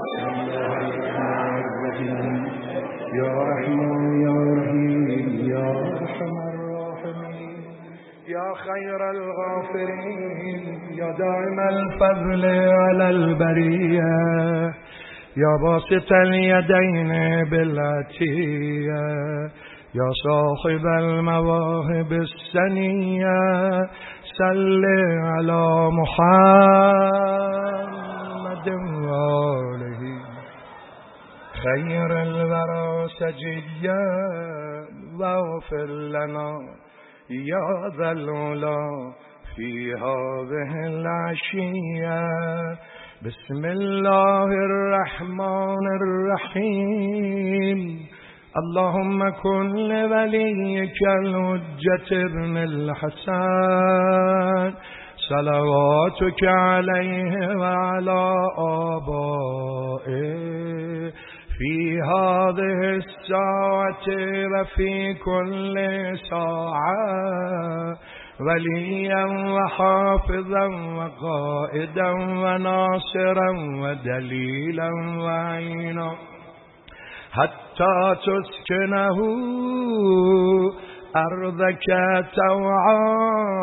یا رحمان یا رحیم یا ارحم الراحمین یا خیر الغافرین یا دائم الفضل علی البریه یا باسط الیدین بالعطیه یا صاحب المواهب السنیه صل علی محمد و آله خیر الورى سجيا واغفر لنا يا ذا العلا في هذه العشية بسم الله الرحمن الرحيم اللهم كن لوليك الحجة ابن الحسن صلواتك عليه وعلى آبائه في هذه الساعة وفي كل ساعة وليا وحافظا وقائدا وناصرا ودليلا وعينا حتى تسكنه أرضك توعا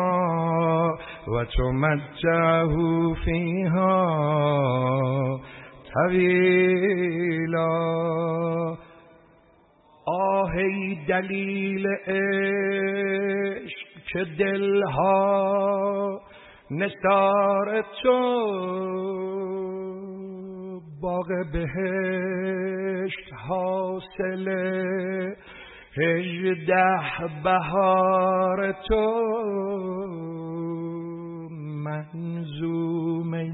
وتمتعه فيها طویلا. آهی دلیل عشق که دلها نثار تو باغ بهشت حاصله 18 بهار تو منظومه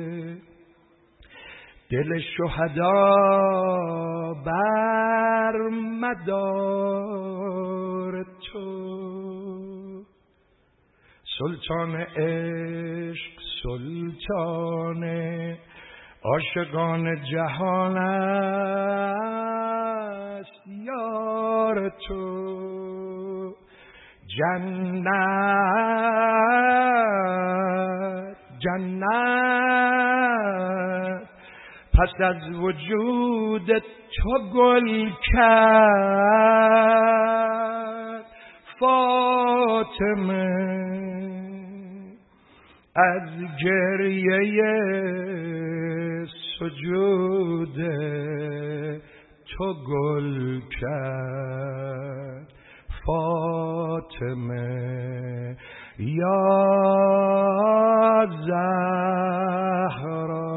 دل شهدا بر مدار تو سلطان عشق سلطان عاشقان جهان است یار تو جنت جنت پس از وجود تو گل کرد فاطمه از گریه سجود تو گل کرد فاطمه یا زهرا.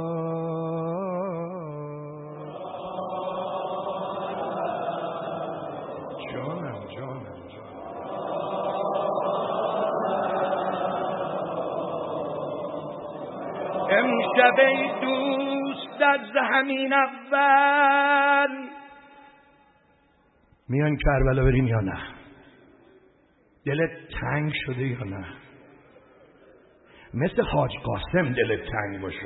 امشب ای دوست از همین اول میان کربلا بریم یا نه؟ دلت تنگ شده یا نه؟ مثل حاج قاسم دلت تنگ باشه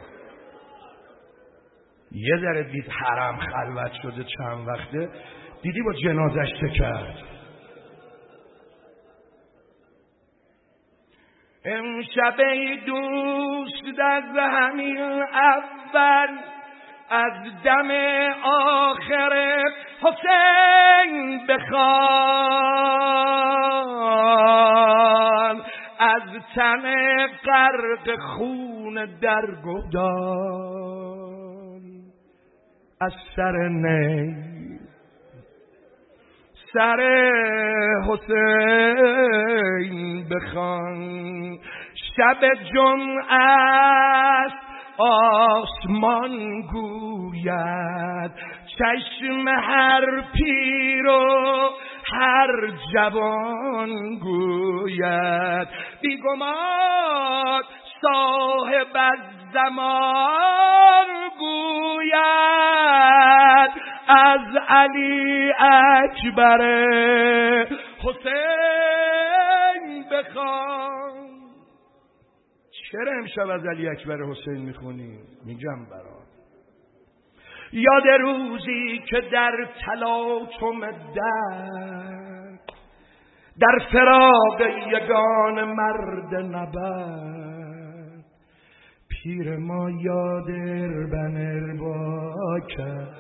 یه ذره دید حرم خلوت شده چند وقته دیدی با جنازش چه کرد. امشب ای دوست از همین اول از دم آخر حسین بخوان از تن غرق خون در گودال از سر نی سر حسین بخوان. شب جمعه است آسمان گوید چشم هر پیر و هر جوان گوید بیگمان صاحب الزمان گوید از علی اکبر حسین بخوان. چرا امشب از علی اکبر حسین میخونی؟ میگم برات یاد روزی که در تلاطم در فراق یگان مرد نبرد پیر ما یاد اربن ارباب کرد.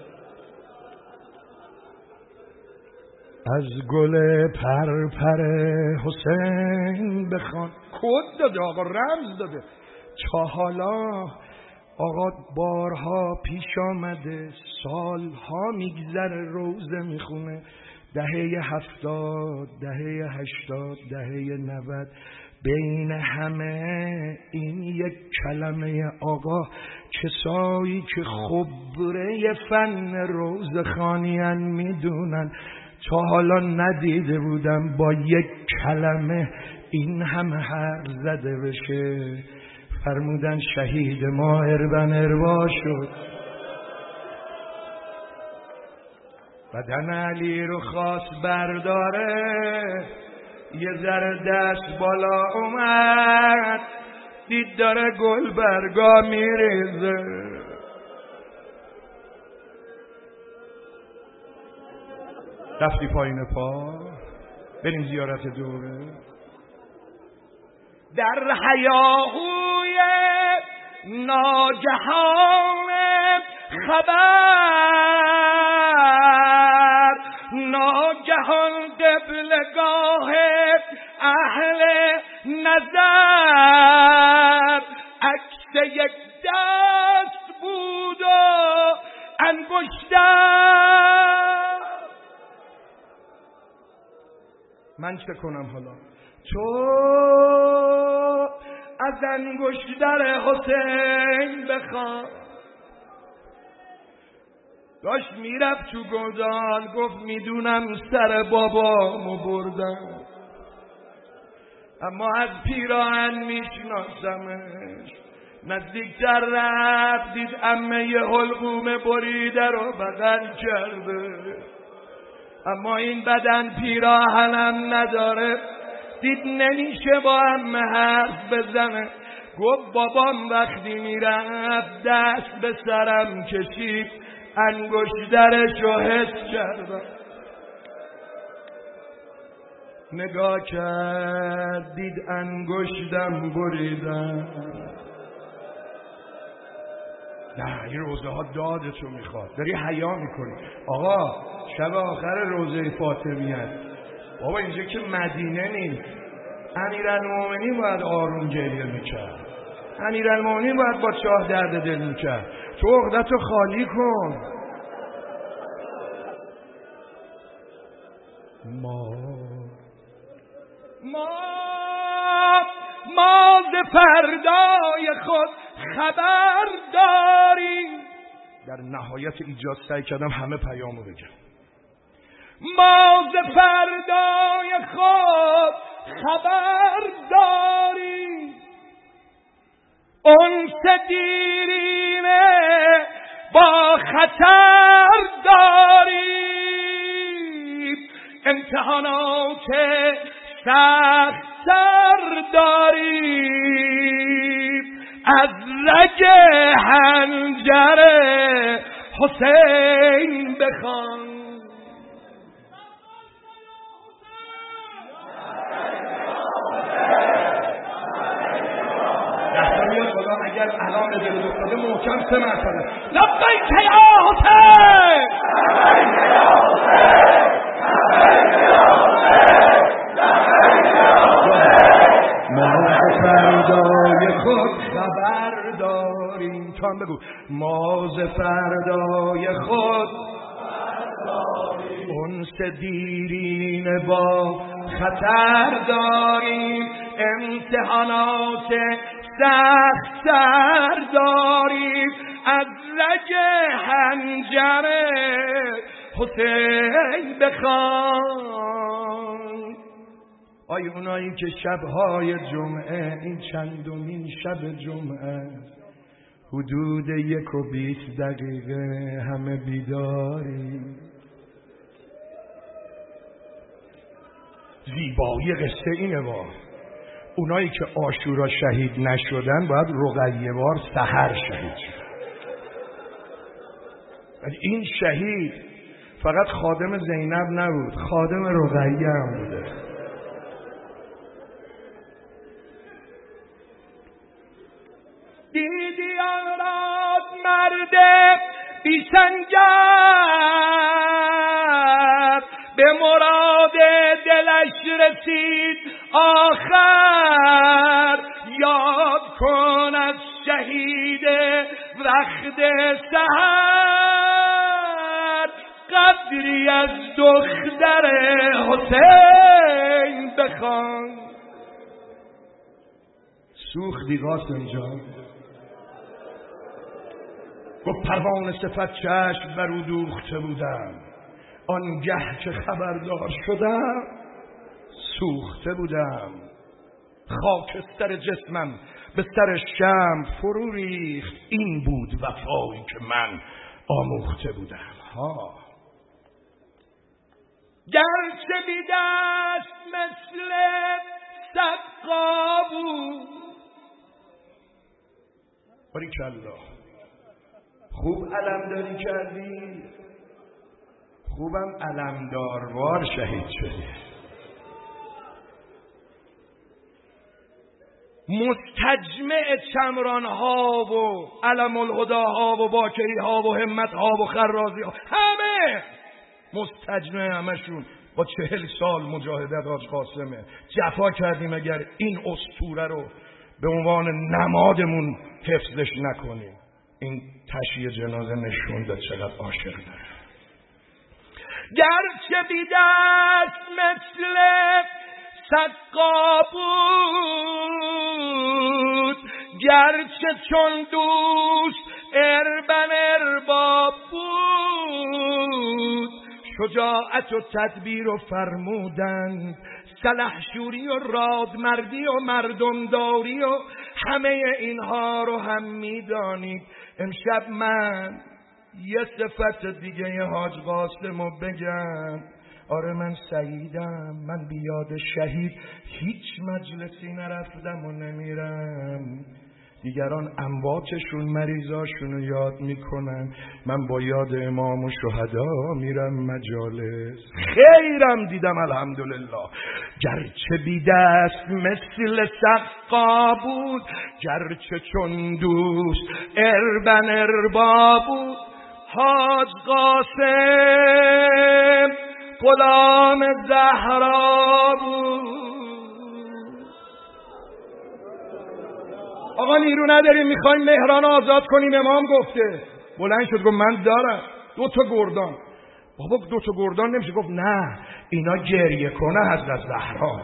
از گل پرپر حسین بخوان. کد داده آقا، رمز داده. تا حالا آقا بارها پیش آمده، سالها میگذره روزه میخونه، دهه 70، دهه 80، دهه 90، بین همه این یک کلمه آقا کسایی که خبره فن روزخوانیان میدونن تا حالا ندیده بودم با یک کلمه این همه حرف زده بشه. فرمودن شهید ما اربن اروا شد، بدن علی رو خواست برداره، یه ذره دست بالا اومد، دید داره گل برگا میریزه. رفتی پایین پا بریم زیارت دوره. در هیاهوی ناگهان خبر، ناگهان قبلگاه اهل نظر، عکس یک دست بود و انگشتر. من چه کنم حالا؟ تو از انگشتر حسین بخواه. داشت میرفت تو گودال، گفت میدونم سر بابامو بردم، اما از پیراهن میشناسمش. نزدیکتر رفت، دید عمه ی حلقوم بریده رو بغل کرده، اما این بدن پیراهنم نداره. دید نمیشه با عمه حرف بزنه، گفت بابام وقتی میرفت دست به سرم کشید، انگشترشو حس کردم. نگاه کرد، دید انگشتم بریدم. نه این روزه ها دادتو میخواد، داری حیا میکنی. آقا شب آخر روزه فاطمیه، بابا اینجا که مدینه نیست. امیرالمومنین باید آروم گریه میکرد، امیرالمومنین باید با چاه درد دل میکرد. تو عقدتو خالی کن. ما ز فردای خود خبر داریم. در نهایت ایجاد سعی کردم همه پیامو بگم. ما ز فردای خود خبر داریم، انس دیرینه با خطر داریم، امتحانات سخت سر داریم، از رگ حنجر حسین بخوان. اگر الان دل افتاده محکم 3 مرتبه لبیک یا حسین، لبیک یا حسین، لبیک یا حسین، لبیک یا حسین. ما ز فردای خود خبر داریم. تو هم بگو. ما ز فردای خود انس دیرین با خطر داریم، امتحانات سخت سر داریم، از رگ حنجر حسین بخوان. آی اونایی که شبهای جمعه، این چندمین شب جمعه، حدود 1 و 20 دقیقه همه بیداری. زیبایی قصه اینه با اونایی که عاشورا شهید نشدن باید رقیه‌وار سحر شهید شد. ولی این شهید فقط خادم زینب نبود، خادم رقیه هم بوده. دیدی آن رات مرد بیسنگر به مراد دلش رسید آخر، یاد کن از شهید وقت سحر، قدری از دختر حسین بخوان. سوختی قاسم جان؟ گفت پروانه صفت چشم بر او دوخته بودم، آنگه که خبردار شدم سوخته بودم. خاکستر جسمم به سر شمع فرو ریخت، این بود وفایی که من آموخته بودم. گرچه بی دست مثل سقا بود. باریکالله، خوب علمداری کردی، خوبم علمداروار شهید شدی. مستجمع چمرانها و علم الهداها و باکریها و همتها و خرازیها، همه مستجمع، همشون با 40 سال مجاهدت حاج قاسمه. جفا کردیم اگر این اسطوره رو به عنوان نمادمون حفظش نکنیم. این تشییع جنازه نشون داد چقدر عاشق داره. گرچه بی دست مثل سقا بود، گرچه چون دوست اربن ارباب بود، شجاعت و تدبیر و فرمودند، سلحشوری و رادمردی و مردمداری و همه اینها رو هم میدانید. امشب من یه صفت دیگه حاج قاسمو بگم. آره من سعیدم، من بیاد شهید هیچ مجلسی نرفتم و نمیرم. دیگران امواتشون مریضاشون رو یاد میکنن، من با یاد امام و شهدا میرم مجالس. خیرم دیدم الحمدلله. گرچه بی دست مثل سقا بود، گرچه چون دوست اربن اربا بود، حاج قاسم غلام زهرا بود. آقا نیرو نداریم، میخوایم مهران آزاد کنیم، امام گفته. بلند شد گفت من دارم 2 تا گردان. بابا 2 تا گردان نمیشه. گفت نه، اینا گریه کنه حضرت زهرا.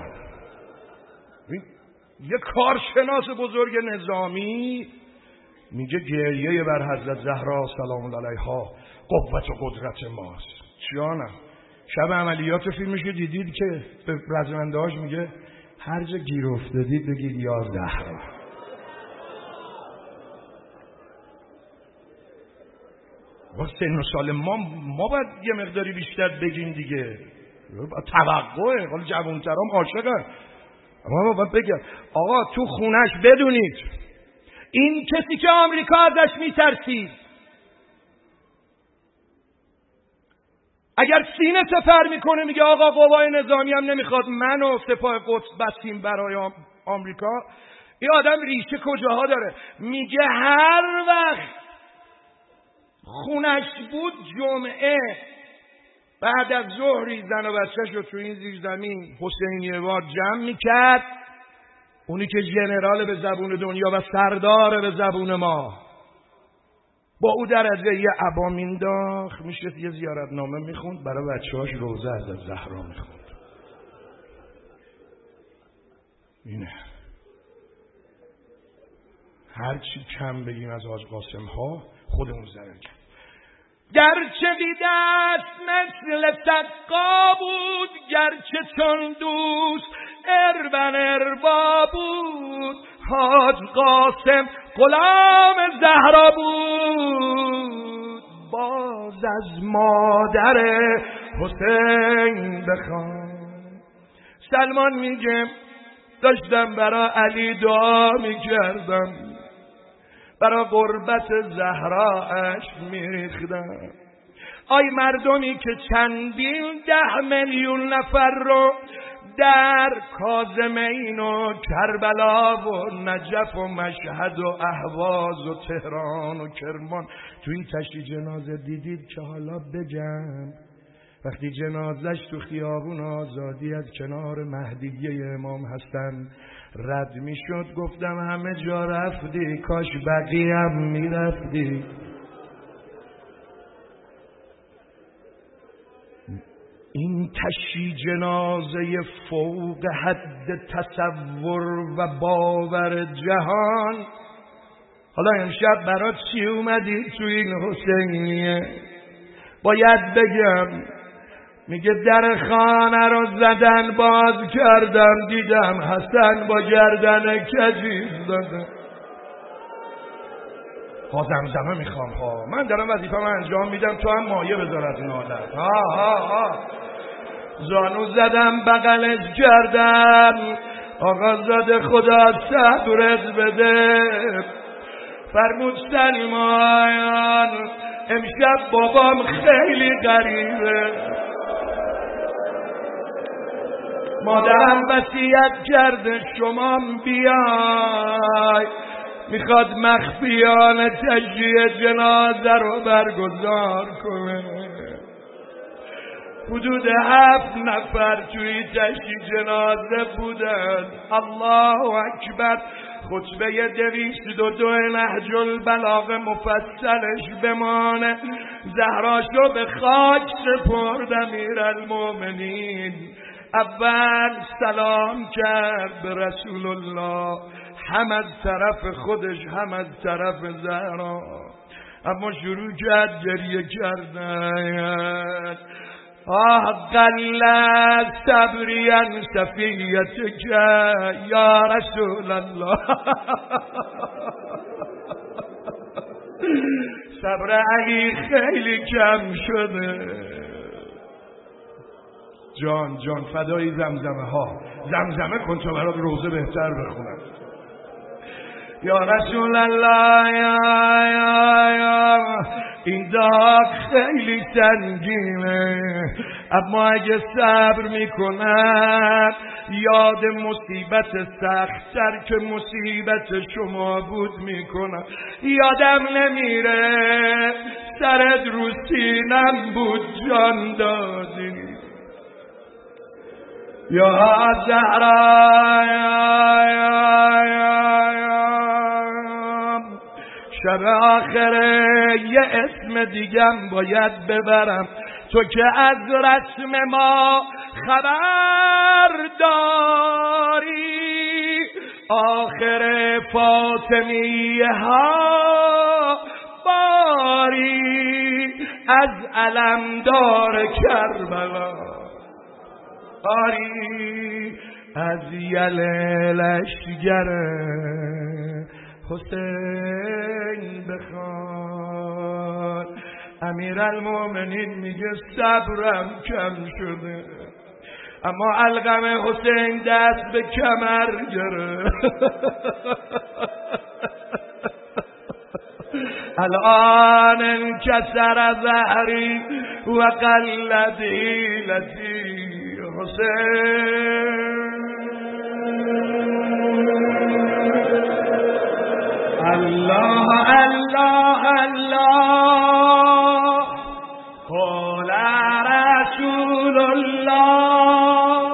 یه کارشناس بزرگ نظامی میگه گریه بر حضرت زهرا سلام الله علیها قوت و قدرت ماست. جانم شب عملیات فیلمش که دیدید که به رزمندهاش میگه هر جا گیر افتادید بگید یا زهرا. با سن و سال ما باید یه مقداری بیشتر بگیم دیگه. توقعه، حالا جوانترام عاشقن. اما باید بگم آقا تو خونش بدونید این کسی که آمریکا ازش میترسید اگر سینه سپر میکنه میگه آقا قوای نظامی هم نمیخواد من و سپاه قدس بسیم برای آمریکا، این آدم ریشه کجاها داره؟ میگه هر وقت خونش بود جمعه بعد از ظهری زن و بچه‌ش رو تو این زیر زمین حسینیه وار جمع میکرد. اونی که ژنرال به زبون دنیا و سردار به زبون ما، با او درجه یه عبا مینداخت، میشه یه زیارتنامه میخوند برای بچه‌هاش، روزه از زهرا میخوند. اینه هر چی کم بگیم از حاج قاسم ها خودمون ضرر کرد. گرچه بی دست مثل سقا بود، گرچه چون دوست اربن اربا بود، حاج قاسم غلام زهرا بود. باز از مادر حسین بخوان. سلمان میگه داشتم برای علی دعا میکردم، برای قربت زهرا اشک میریختم. آی مردمی که چندین 10 میلیون نفر رو در کاظمین و کربلا و نجف و مشهد و اهواز و تهران و کرمان تو این تشییع جنازه دیدید که حالا بگم وقتی جنازش تو خیابون آزادی از کنار مهدیه امام حسن رد می شد گفتم همه جا رفتی کاش بقیه هم می رفتی. این تشییع جنازه فوق حد تصور و باور جهان. حالا امشب برات چی اومدی تو این حسینیه؟ باید بگم میگه در خانه رو زدن باز کردم دیدم حسن با گردن کجی زده. زمزمه میخوام من دارم وظیفه‌مو انجام میدم تو هم مایه بذار از این حالت. زانو زدم بغلش کردم آقازاده خدا صبرت بده. فرمود سلیمان امشب بابام خیلی غریبه. مادرم وصیت کرده شما بیای میخواد مخفیانه تشییع جنازه رو برگزار کنه. حدود 7 نفر توی تشییع جنازه بودن. الله اکبر. خطبه 202 نهج البلاغه مفصلش بمانه. زهراشو به خاک سپرد امیرالمومنین. اول سلام کرد به رسول الله هم از طرف خودش هم از طرف زهرا، اما شروع کرد گریه کردن. قل صبری عن صفیتک یا رسول الله. صبر علی خیلی کم شده. جان فدای زمزمه ها. زمزمه کن تا برات روزه بهتر بخونم. یا رسول الله یا این داغ خیلی سنگینه، اما اگه صبر میکنم یاد مصیبت سخت‌تر که مصیبت شما بود میکنم. یادم نمیره سرت رو سینم بود جان دادی. یا زهرا شب آخره یه اسم دیگم باید ببرم، تو که از رسم ما خبر داری. آخر فاطمیه ها باری از علمدار کربلا، باری از یل لشگر حسین بخوان. امیرالمومنین میگه صبرم کم شده، اما علقم حسین دست به کمر گرفت. الان انکسر ظهری و قلت حیلتی حسین. الله الله الله قال رسول الله.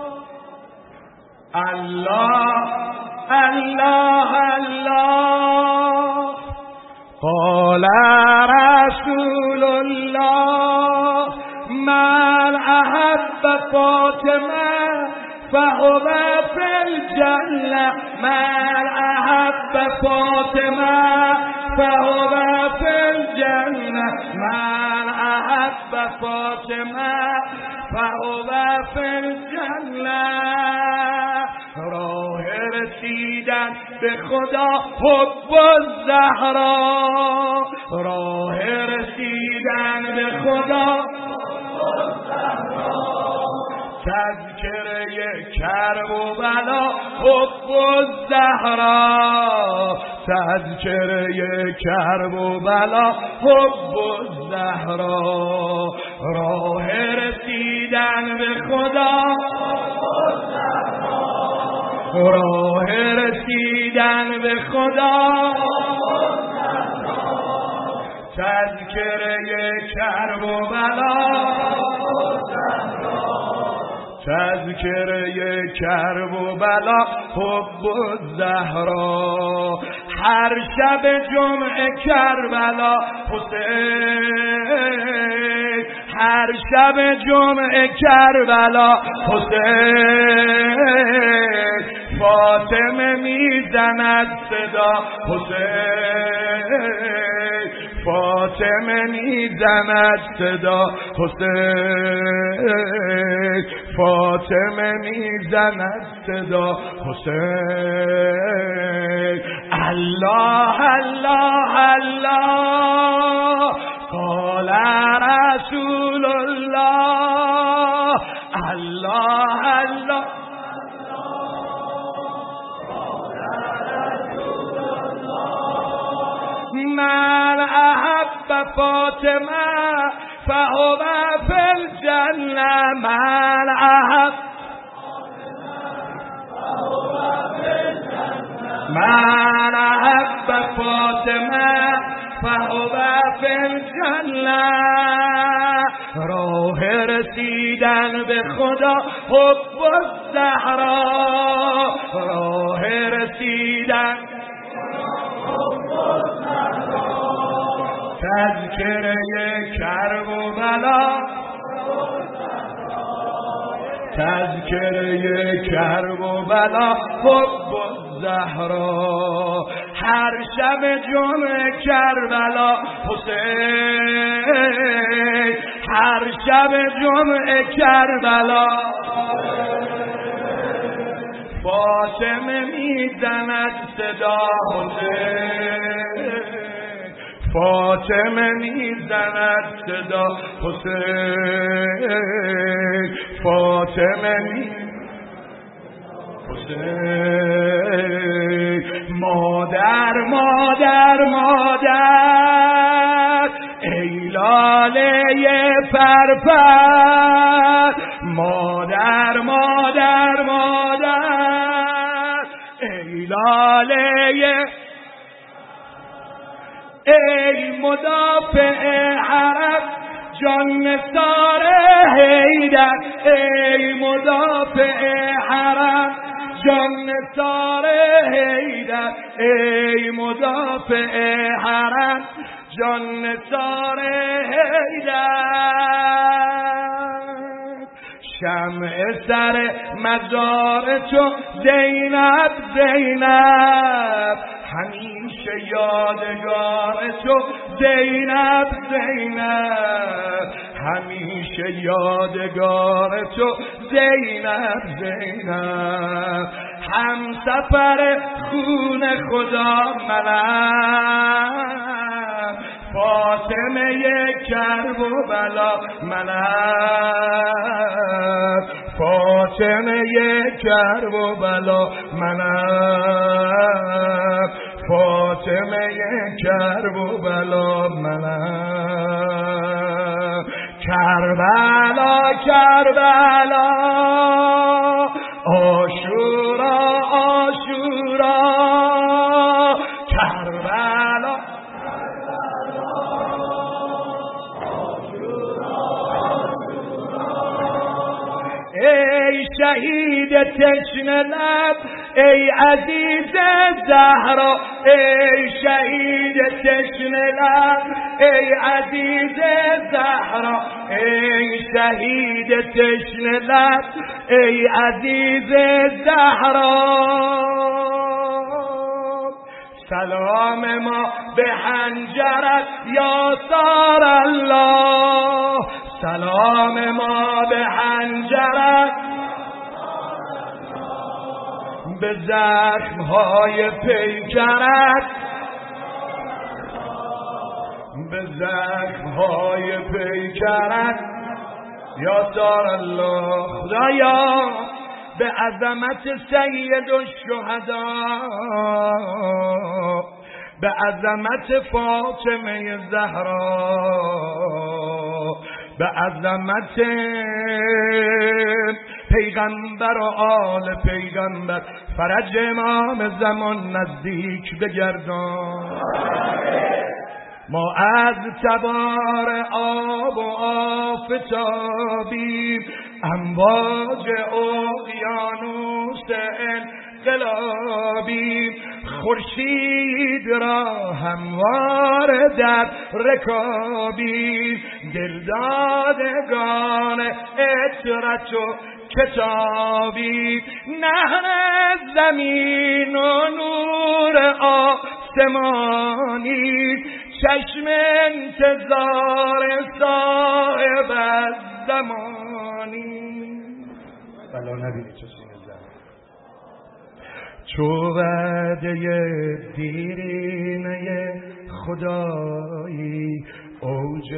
الله الله الله قال رسول الله. من احب فاطمه فهو في الجنة. من احب فاطمه فهو في الجنة. من احب فاطمه فهو في الجنة. راه رسیدن به خدا حب الزهرا. راه رسیدن به خدا تذکره کرب و بلا حب الزهرا. تذکره کرب و بلا حب الزهرا راه رسیدن به خدا راه رسیدن به خدا تذکره کرب و بلا تذکره کرب و بلا حب الزهرا هر شب جمعه کربلا حسین هر شب جمعه کربلا حسین فاطمه میزند صدا حسین فاطمه میزند صدا حسین فاطمه میزند صدا حسین الله الله الله قال رسول الله الله الله من احب فاطمه فهو في الجنه من احب من احب فاطمه فهو في الجنه راه رسیدن به خدا حب الزهرا راه رسیدن تذکره کرب و بلا تذکره کرب و بلا حب الزهرا هر شب جمعه کربلا حسین هر شب جمعه کربلا فاطمه میزند صدا حسین فاطمه میزند صدا حسین فاطمه حسین مادر مادر مادر ای لاله پرپر مادر مادر مادر ای لاله ای مدافع حرم جان نثار حیدر ای مدافع حرم جان نثار حیدر ای مدافع حرم جان نثار حیدر شمع سر مزار تو زینب زینب همیشه یادگار تو زینب زینب همیشه یادگار تو زینب زینب هم سفر خون خدا منم فاطمه کرب و بلا منم فاطمه کرب و بلا منم فاطمه کرب و بلا منم کربلا کربلا عاشورا عاشورا کربلا ای شهید تشنه لب ای عزیز زهرا ای شهید تشنه لب ای عزیز زهرا ای شهید تشنه لب ای عزیز زهرا سلام ما به حنجرت یا سار الله سلام ما به حنجرت به زخمهای پیکرت به زخمهای پیکرت یا سار الله خدایا به عظمت سید الشهدا به عظمت فاطمه زهرا، به عظمت پیغمبر و آل پیغمبر، فرج امام زمان نزدیک بگردان. ما از تبار آب و آفتابیم، امواج اقیانوس انقلابیم، خورشید را هموار در رکابیم، دلدادگان اطرت و کتابیم، نهر زمین و نور آسمانی، چشم انتظار صاحب الزمانی. بلا ندیدی چه سینه زن چو وعده دیرینه خدایی، اوج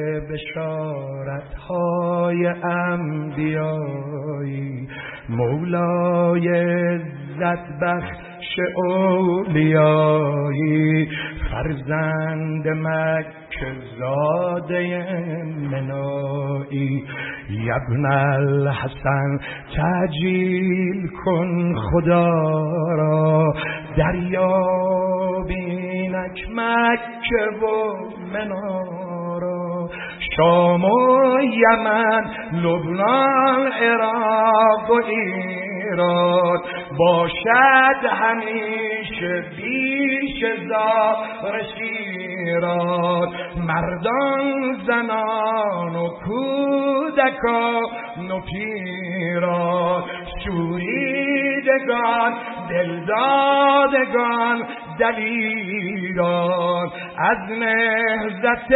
بشارت‌های انبیایی، مولای عزت بخش اولیایی، فرزند مکه زاده منایی، ابن الحسن تعجیل کن خدا را، دریابینک مکه و منا را، شام و یمن، لبنان، عراق و ایران، باشد همیشه بیش زار شیران، مردان، زنان و کودکان و پیران، شوریدگان، دلدادگان، دلیران، از نهضت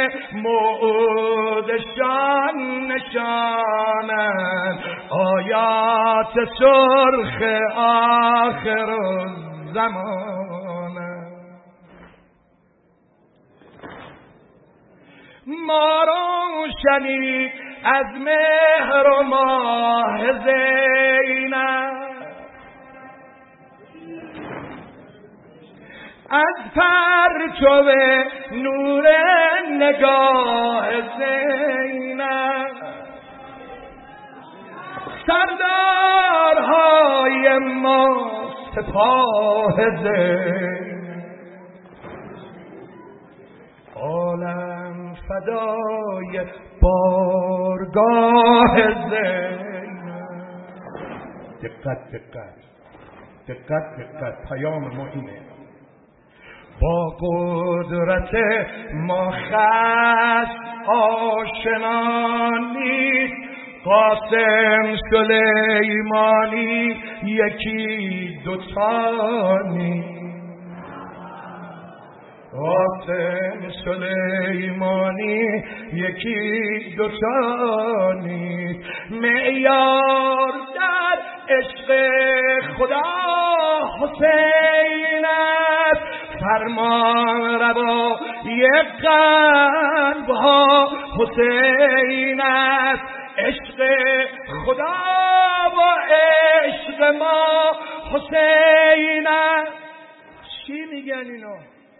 موعودشان نشانند، آیات سرخ آخر الزمان. ما روشنی از مهر و ماه زینب، از پرتو نور نگاه زینب، سردارهای ما سپاه زینب، عالم فدای بارگاه زینب. دقت دقت دقت دقت، پیام ما اینه: با قدرت ما خصم آشنا نیست، قاسم سلیمانی یکی دوتا نیست، قاسم سلیمانی یکی دوتا نیست، معیار در عشق خدا حسین است، فرمان روای قلب ها حسین است، عشق خدا و عشق ما حسین است. چی میگن اینا؟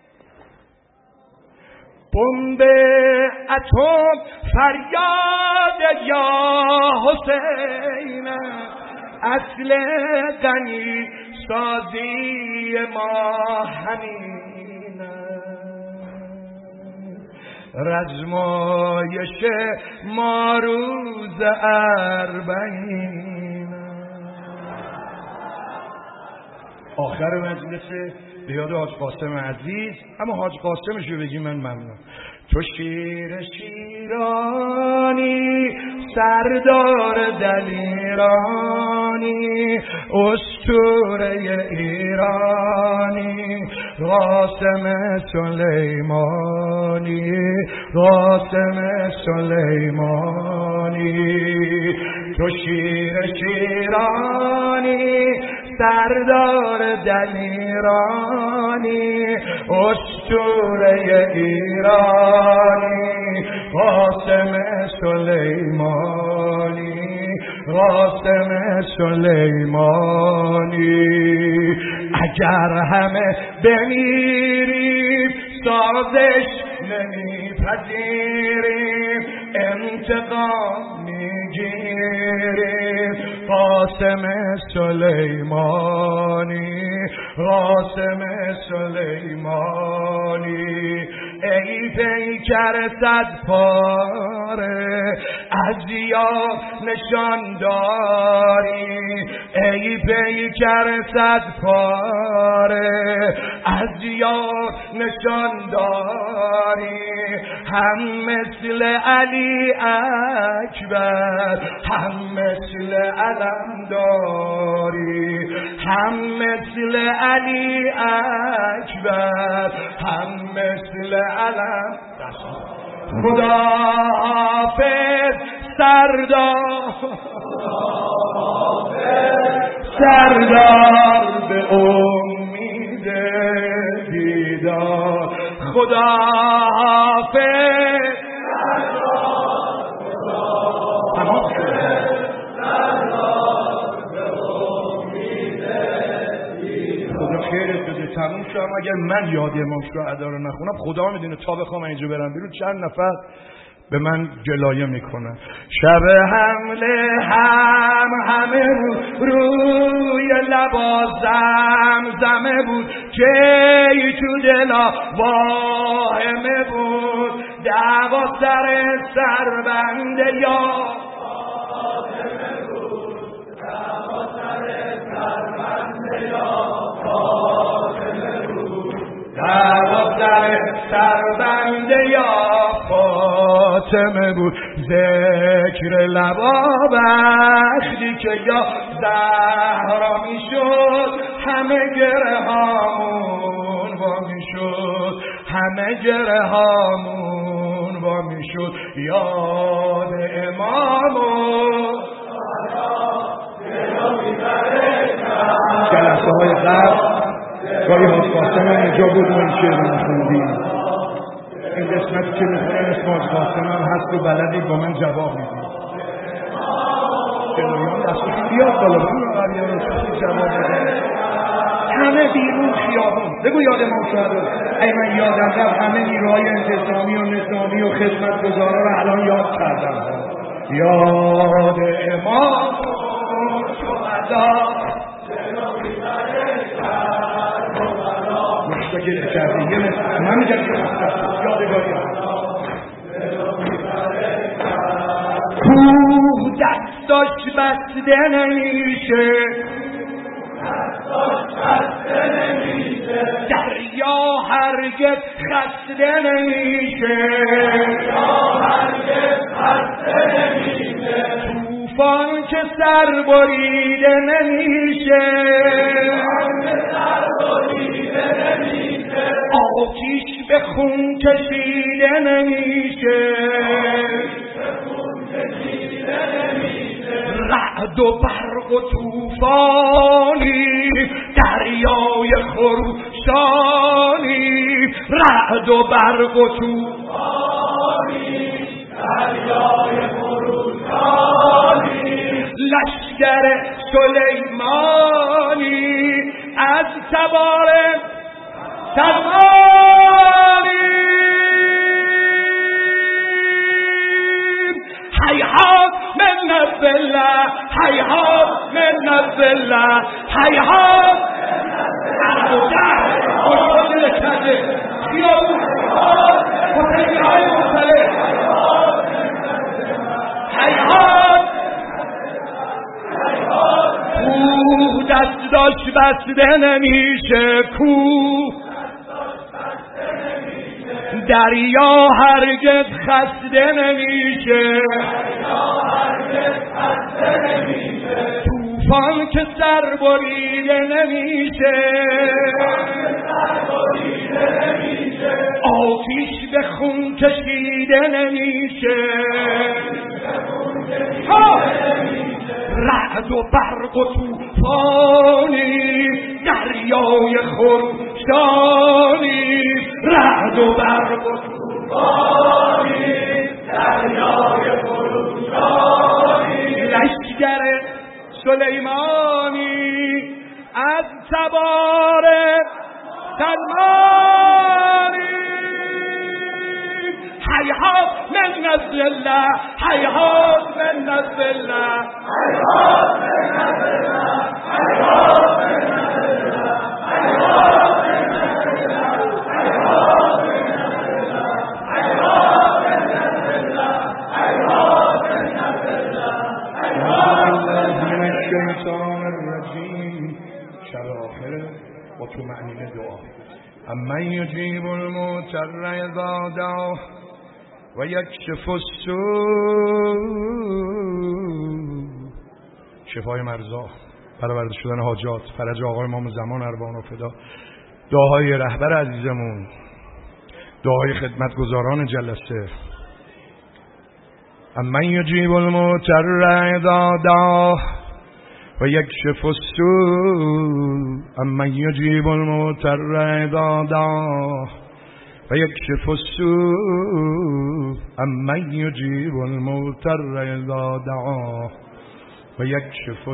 بمب اتم فریاد یا حسین است، اصل غنی سازی ما همین است، رزمایش ما روز اربعین. آخر مجلس به یاد حاج قاسم عزیز، اما حاج قاسمش رو بگی من ممنون. تو شیر شیرانی، سردار دلیرانی، اسطوره ایرانی، قاسم سلیمانی، قاسم سلیمانی. تو شیر شیرانی، سردار دلیرانی، اسطوره ایرانی، قاسم سلیمانی، قاسم سلیمانی. اگر همه بمیریم سازش نمیپذیریم، انتقام میگیریم. قاسم سلیمانی، قاسم سلیمانی، ای پیکر صد پاره از یار نشان داری، ای پیکر صد پاره از یار نشان داری. هم مثل علی اکبر هم مثل علم داری، هم مثل علی اکبر هم مثل علم. خدا حافظ سردار، سردار به امید دیدار. خدا حافظ تموم شدم. اگر من یاد امام شهدا رو نخونم خدا میدونه تا بخوام اینجا برم بیرون چند نفر به من گلایه میکنن. شب حمله همه روی لبا زمزمه بود که تو دلا واهمه بود، دعوا سر بنده یا سربنده یا فاطمه بود. ذکر لبا وقتی که یا زهرا می شد همه گره هامون وا می شد، همه گره هامون وا می شد. یاد امامون جلسه های قبل گاهی حاج قاسم هم اینجا بود و این شعر رو میخوندیم. این قسمتی که میخونن اسم حاج قاسم هم هست و بلدی با من جواب میدیم. جلویان دستوشی بیاد بالا بگو قریان رو جواب میدیم. همه بیرون خیابون بگو یاد امام شهدا. ای من یادم رفت همه نیروهای انتظامی و نظامی و خدمتگزارا رو الان یاد کردم. یاد امام شهدا گریه کرده یه مثل من میگم یادگاری کوه دستاش بسته نمیشه، دریا هرگز خسته نمیشه، طوفان که سر بریده نمیشه، آتیش به خون کشیده نمیشه، رعد و برق و طوفانی دریای خروشانی، رعد و برق و طوفانی دریای خروشانی، لشکر سلیمانی از تبار هیهات من بالله، هیهات من بالله، هیهات خوشباشی نکرده خیابون خطیبی های مختلف هیهات کوه دستاش بسته نمیشه، کوه دریا هرگز خسته نمیشه، طوفان که سر بریده نمیشه، آتیش به خون کشیده نمیشه، رعد و برق و طوفانی دریای خروشانی، رعد و برق و طوفانی دریای خروشانی، لشکر سلیمانی از تبار المارين هيهات من الذلة هيهات من الذلة هيهات من الذلة هيهات من الذلة هيهات من الذلة هيهات من الذلة هيهات من الذلة هيهات من الذلة هيهات من الشيطان الرجيم شب آخره با تو معنی دعا امن یجیب المضطر اذا دعاه و یکشف السوء شفای مرضا برآورده شدن حاجات فرج آقای امام زمان ارواح فدا دعاهای رهبر عزیزمون دعای خدمتگزاران جلسه امن یجیب المضطر اذا دعاه و یکشف السوء امن یجیب المضطر اذا دعاه و یکشف السوء امن یجیب المضطر اذا دعاه و یکشف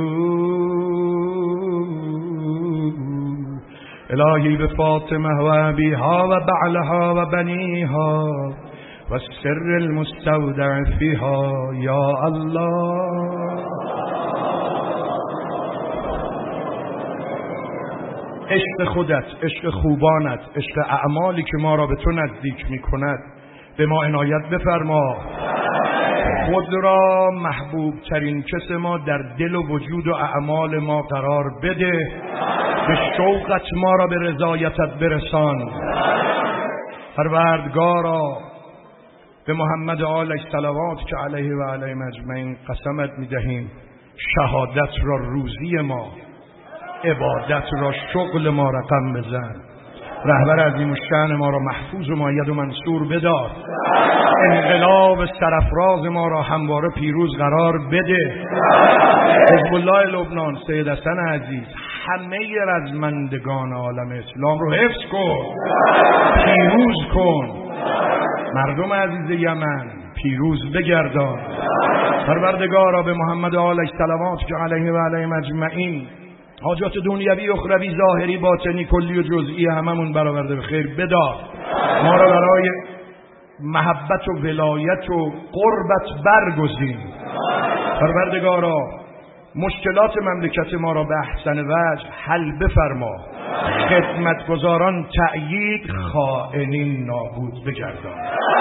السوء الهی به فاطمه و ابیها و بعلها و بنیها و السر المستودع فیها یا الله. عشق خودت، عشق خوبانت، عشق اعمالی که ما را به تو نزدیک می کند به ما عنایت بفرما. خود را محبوب ترین کس ما در دل و وجود و اعمال ما قرار بده. به شوقت ما را به رضایتت برسان. پروردگارا به محمد علیه صلوات که علیه و علیهم اجمعین قسمت می دهیم شهادت را روزی ما، عبادت را شغل ما رقم بزن. رهبر عظیم الشأن ما را محفوظ و مؤید و منصور بدار. انقلاب سرافراز ما را همواره پیروز قرار بده. حزب الله لبنان، سید حسن عزیز، همه رزمندگان عالم اسلام رو حفظ کن، پیروز کن. مردم عزیز یمن پیروز بگردان. پروردگارا به محمد علیه صلوات که علیه و علیهم اجمعین حاجات دنیوی اخروی ظاهری باطنی کلی و جزئی هممون برآورده به خیر بدار. ما را برای محبت و ولایت و قربت برگزین. پروردگارا مشکلات مملکت ما را به احسن وجه حل بفرما. خدمتگزاران تأیید، خائنین نابود بگردان.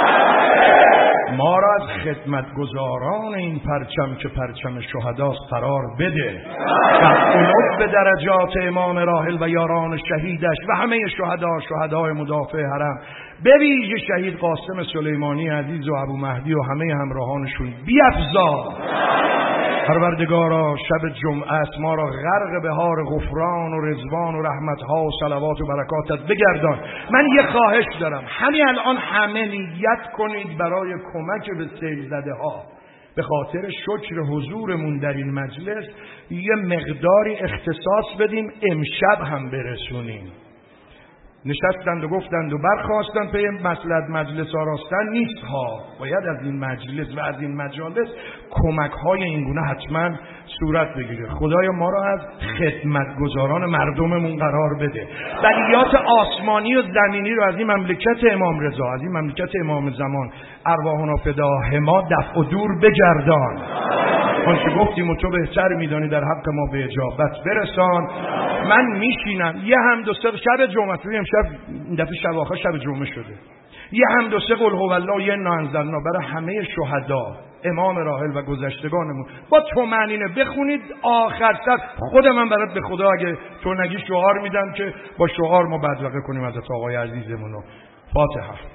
ما را از خدمتگزاران این پرچم که پرچم شهداست قرار بده. قلوب به درجات امام راحل و یاران شهیدش و همه شهدای مدافع حرم، به ویژه شهید قاسم سلیمانی عزیز و ابو مهدی و همه همراهانشون بیفزا. پروردگارا شب جمعه ما را غرق بهار غفران و رضوان و رحمتها و صلوات و برکاتت بگردان. من یه خواهش دارم، همین الان همه نیت کنید برای کمک به سیل زده ها. به خاطر شکر حضورمون در این مجلس یه مقداری اختصاص بدیم، امشب هم برسونیم. نشستند و گفتند و برخواستند پی مصلحت مجلس آراستن نیست ها. باید از این مجلس و از این مجالس کمک های این گونه حتما صورت بگیره. خدایا ما را از خدمتگزاران مردممون قرار بده. بلیات آسمانی و زمینی رو از این مملکت امام رضا، از این مملکت امام زمان ارواحنا فداه ما دفع و دور بگردان. آنچه گفتیم و تو بهتر میدانی در حق ما به اجابت برسان. من میشینم یه هم دو سه شب جمعه، توی امشب این دفعه شب آخر شب جمعه شده، یه هم دو سه قل هو الله و یه نانزلنا برای همه شهدا امام راحل و گذشتگانمون با طمأنینه بخونید. آخر سر خود من برات به خدا اگه تو نگی شعار میدم که با شعار ما بدرقه کنیم از آقای عزیزمونو. فاتحه.